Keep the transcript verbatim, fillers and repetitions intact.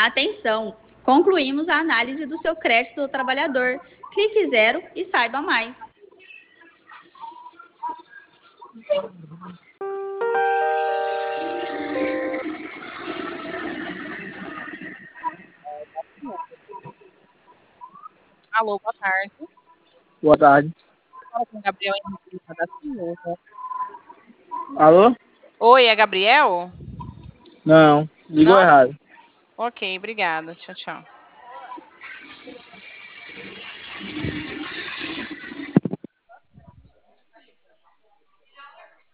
Atenção! Concluímos a análise do seu crédito do trabalhador. Clique zero e saiba mais. Alô, boa tarde. Boa tarde. Fala com o Gabriel Henrique da Silva. Alô? Oi, é Gabriel? Não, ligou Não? errado. Ok, obrigada. Tchau, tchau.